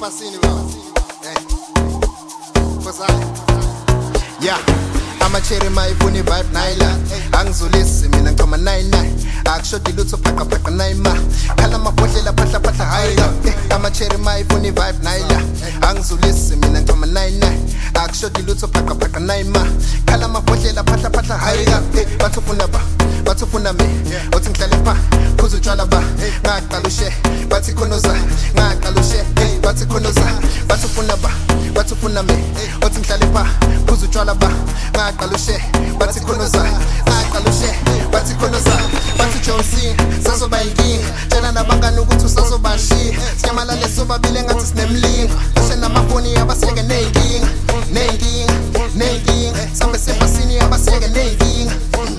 Pasini baba. Yeah, I'm a cherry my funny vibe naila. Angizulisi mina ngicoma 99. Akushodi lutho phaka naima. Khala mabhodlela phahla hayla. I'm a cherry my funny vibe naila. Angizulisi mina ngicoma 99. Akushodi lutho phaka naima. Khala mabhodlela phahla hayla. Bathufuna me. Othi ngihlale pha, phuza utshwala ba. Ngaqala ushe, bathi khonoza. Ngaqala ushe, bathi khonoza. Bathufuna me. Othi ngihlale pha, phuza utshwala ba. Ngaqala ushe, bathi khonoza. Ngaqala ushe, bathi khonoza. Bathi Johnson, sazoba inkinga. Tshela nabangani ukuthi usazobashiya. Sinyamalale sobabili ngathi sinemlingo. Ashe namafoni abasiyeke nenkinga. Sambe sepasini abasiyeke nenkinga.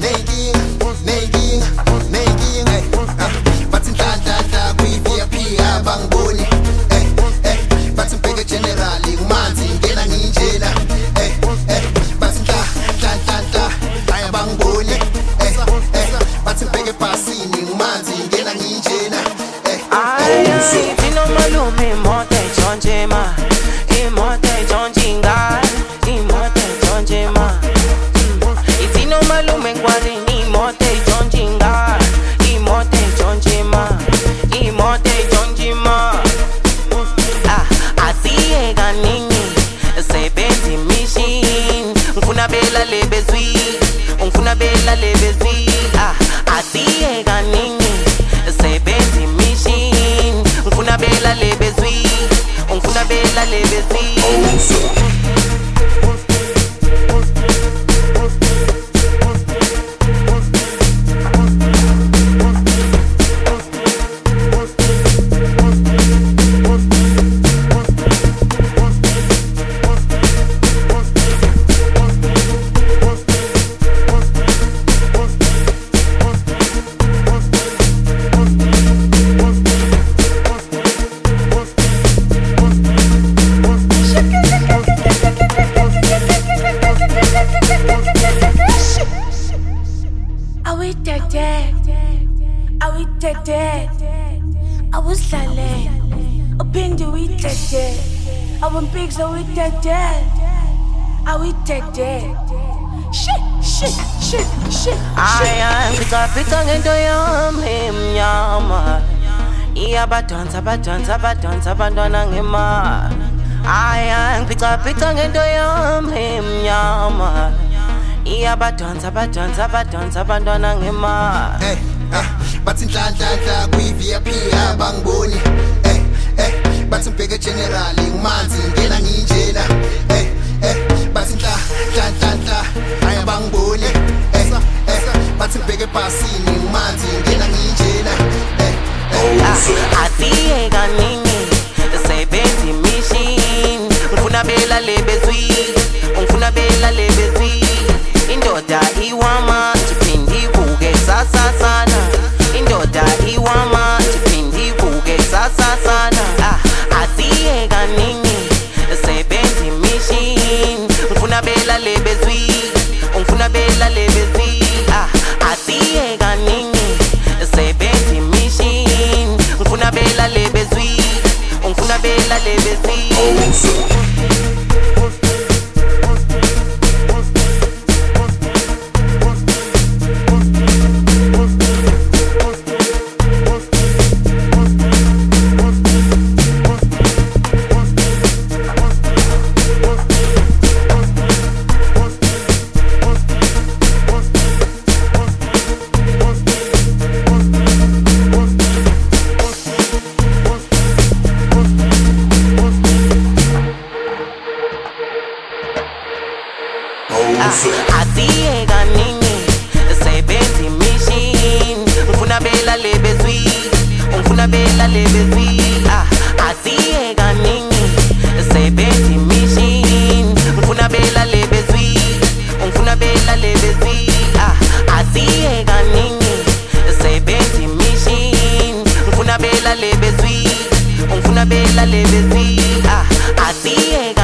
Bathi ndla kwi-VIP abangiboni. Bathi mbheke general kumanzi ngena nginjena. Bathi ndla abangiboni. Bathi mbheke pasini kumanzi ngena nginjena. Ino malume imoto ejonje ma. Imoto ejonje ingane. Imoto ejonje ma. Ino malume ngwani imoto ejonje ingane. Imoto ejonje ma. Imoto ejonje ma. Asiye kaningi sebenzi machine. Ngifuna bela lebezwi. Ngifuna bela lebezwi. Asiye kaningi sebenzi machine. Ngifuna bela lebezwi. Ngifuna bela lebezwi. I was silent. Opindi we take that. I want pigs so we take that. I we take that. Shit. I am pika ngento yami mnyama. Iya badonsa abantwana ngema. I am pika ngento yami mnyama. Iya badonsa abantwana ngema. Bathi ndla kwi-VIP abangiboni. Bathi mbheke general kumanzi ngena nginjena. Bathi ndla abangiboni. Bathi mbheke pasini kumanzi ngena nginjena. Asiye kaningi sebenzi machine. Ngifuna bela lebezwi. Indoda iwama iphinde ivuke sasasana. Indoda iwama iphinde ivuke sasasana. Asiye kaningi sebenzi machine. Ngifuna bela lebezwi. Asiye kaningi sebenzi machine. Ngifuna bela lebezwi. Asiye kaningi sebenzi machine. Ngifuna bela lebezwi. Asiye kaningi sebenzi machine. Ngifuna bela lebezwi. Asiye kaningi sebenzi machine. Ngifuna bela lebezwi. Asiye